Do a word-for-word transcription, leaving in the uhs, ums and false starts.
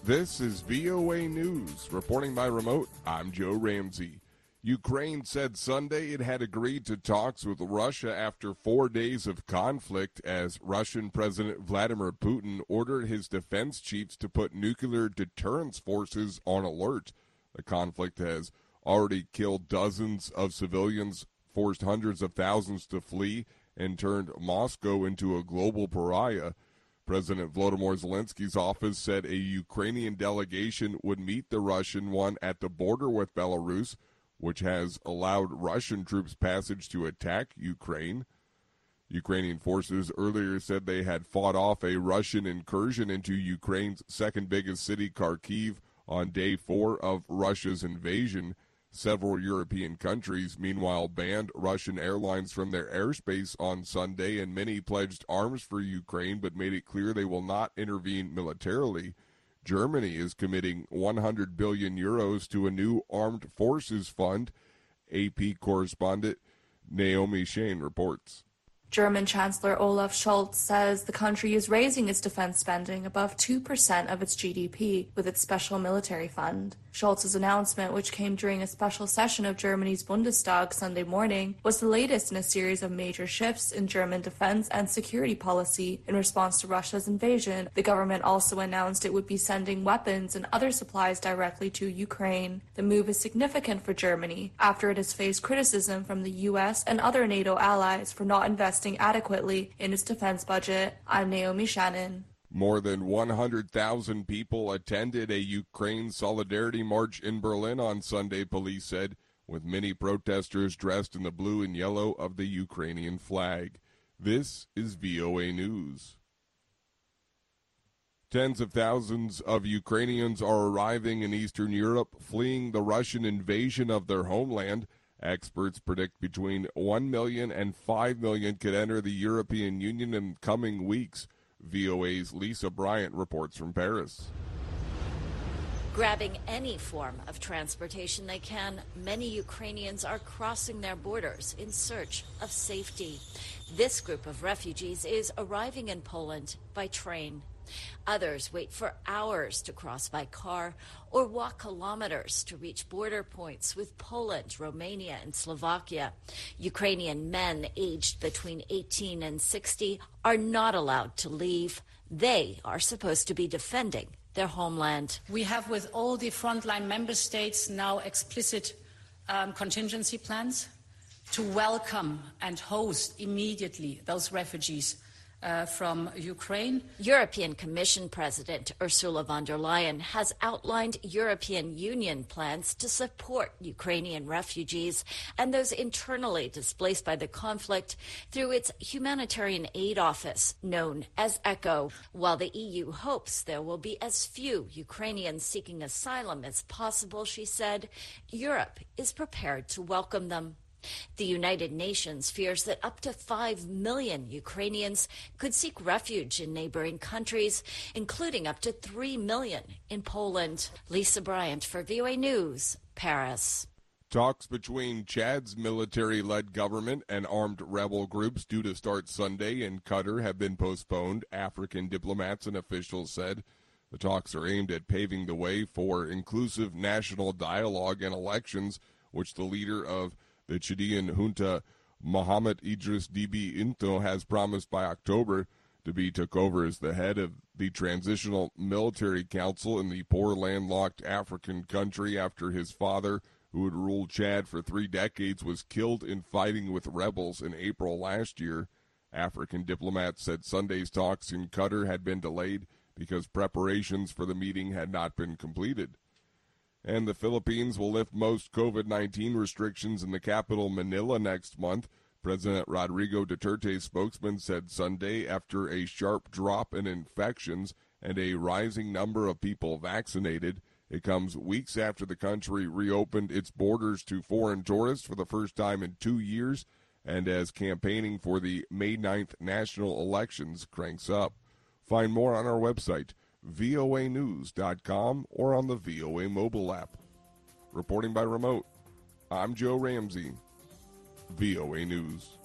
This is V O A News. Reporting by remote, I'm Joe Ramsey. Ukraine said Sunday it had agreed to talks with Russia after four days of conflict as Russian President Vladimir Putin ordered his defense chiefs to put nuclear deterrence forces on alert. The conflict has already killed dozens of civilians, forced hundreds of thousands to flee, and turned Moscow into a global pariah. President Volodymyr Zelensky's office said a Ukrainian delegation would meet the Russian one at the border with Belarus, which has allowed Russian troops passage to attack Ukraine. Ukrainian forces earlier said they had fought off a Russian incursion into Ukraine's second biggest city, Kharkiv, on day four of Russia's invasion. Several European countries, meanwhile, banned Russian airlines from their airspace on Sunday, and many pledged arms for Ukraine but made it clear they will not intervene militarily. Germany is committing one hundred billion euros to a new armed forces fund. A P correspondent Naomi Shane reports. German Chancellor Olaf Scholz says the country is raising its defense spending above two percent of its G D P with its special military fund. Scholz's announcement, which came during a special session of Germany's Bundestag Sunday morning, was the latest in a series of major shifts in German defense and security policy in response to Russia's invasion. The government also announced it would be sending weapons and other supplies directly to Ukraine. The move is significant for Germany after it has faced criticism from the U S and other NATO allies for not investing adequately in its defense budget. I'm Naomi Shannon. More than one hundred thousand people attended a Ukraine solidarity march in Berlin on Sunday, police said, with many protesters dressed in the blue and yellow of the Ukrainian flag. This is V O A News. Tens of thousands of Ukrainians are arriving in Eastern Europe, fleeing the Russian invasion of their homeland. Experts predict between one million and five million could enter the European Union in coming weeks. V O A's Lisa Bryant reports from Paris. Grabbing any form of transportation they can, many Ukrainians are crossing their borders in search of safety. This group of refugees is arriving in Poland by train. Others wait for hours to cross by car or walk kilometers to reach border points with Poland, Romania, and Slovakia. Ukrainian men aged between eighteen and sixty are not allowed to leave. They are supposed to be defending their homeland. We have, with all the frontline member states, now explicit um, contingency plans to welcome and host immediately those refugees Uh, from Ukraine. European Commission President Ursula von der Leyen has outlined European Union plans to support Ukrainian refugees and those internally displaced by the conflict through its humanitarian aid office, known as ECHO. While the E U hopes there will be as few Ukrainians seeking asylum as possible, she said, Europe is prepared to welcome them. The United Nations fears that up to five million Ukrainians could seek refuge in neighboring countries, including up to three million in Poland. Lisa Bryant for V O A News, Paris. Talks between Chad's military-led government and armed rebel groups due to start Sunday in Qatar have been postponed, African diplomats and officials said. The talks are aimed at paving the way for inclusive national dialogue and elections, which the leader of the Chadian junta, Mohamed Idris Deby Itno, has promised by October. Deby took over as the head of the Transitional Military Council in the poor landlocked African country after his father, who had ruled Chad for three decades, was killed in fighting with rebels in April last year. African diplomats said Sunday's talks in Qatar had been delayed because preparations for the meeting had not been completed. And the Philippines will lift most COVID nineteen restrictions in the capital, Manila, next month. President Rodrigo Duterte's spokesman said Sunday after a sharp drop in infections and a rising number of people vaccinated. It comes weeks after the country reopened its borders to foreign tourists for the first time in two years and as campaigning for the May ninth national elections cranks up. Find more on our website, V O A news dot com, or on the V O A mobile app. Reporting by remote, I'm Joe Ramsey, V O A News.